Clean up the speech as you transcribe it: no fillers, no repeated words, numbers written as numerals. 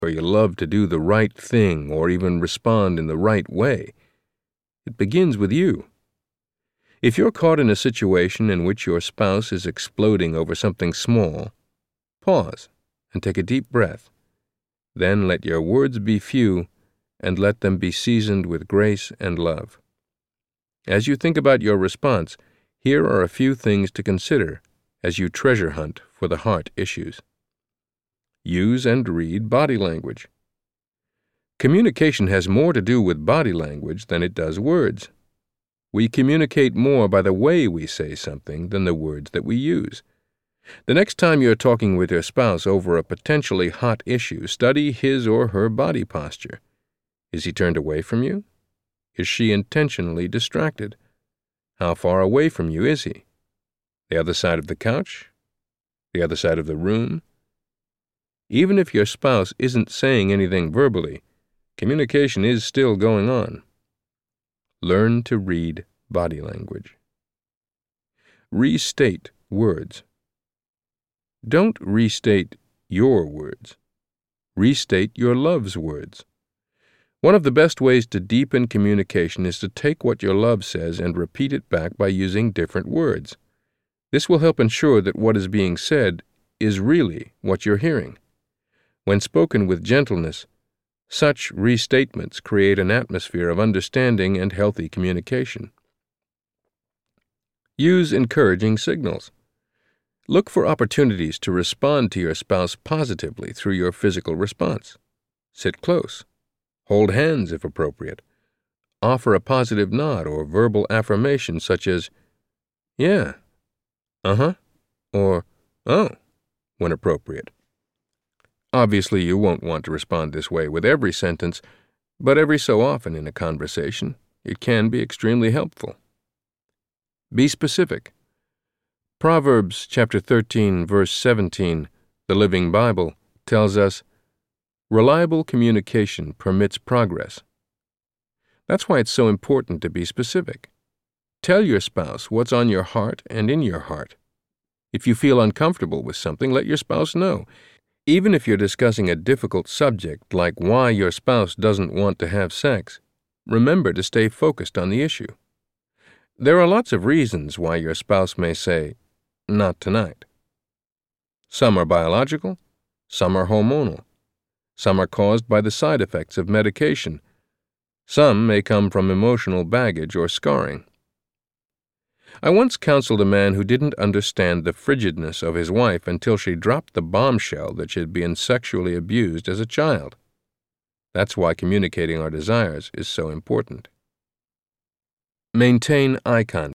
or you love to do the right thing or even respond in the right way. It begins with you. If you're caught in a situation in which your spouse is exploding over something small, pause and take a deep breath. Then let your words be few and let them be seasoned with grace and love. As you think about your response, here are a few things to consider as you treasure hunt for the heart issues. Use and read body language. Communication has more to do with body language than it does words. We communicate more by the way we say something than the words that we use. The next time you're talking with your spouse over a potentially hot issue, study his or her body posture. Is he turned away from you? Is she intentionally distracted? How far away from you is he? The other side of the couch? The other side of the room? Even if your spouse isn't saying anything verbally, communication is still going on. Learn to read body language. Restate words. Don't restate your words. Restate your love's words. One of the best ways to deepen communication is to take what your love says and repeat it back by using different words. This will help ensure that what is being said is really what you're hearing. When spoken with gentleness, such restatements create an atmosphere of understanding and healthy communication. Use encouraging signals. Look for opportunities to respond to your spouse positively through your physical response. Sit close. Hold hands if appropriate. Offer a positive nod or verbal affirmation such as, "Yeah," "Uh-huh," or "Oh," when appropriate. Obviously, you won't want to respond this way with every sentence, but every so often in a conversation, it can be extremely helpful. Be specific. Proverbs chapter 13, verse 17, the Living Bible, tells us, "Reliable communication permits progress." That's why it's so important to be specific. Tell your spouse what's on your heart and in your heart. If you feel uncomfortable with something, let your spouse know. Even if you're discussing a difficult subject like why your spouse doesn't want to have sex, remember to stay focused on the issue. There are lots of reasons why your spouse may say, "Not tonight." Some are biological, some are hormonal, some are caused by the side effects of medication, some may come from emotional baggage or scarring. I once counseled a man who didn't understand the frigidness of his wife until she dropped the bombshell that she had been sexually abused as a child. That's why communicating our desires is so important. Maintain eye contact.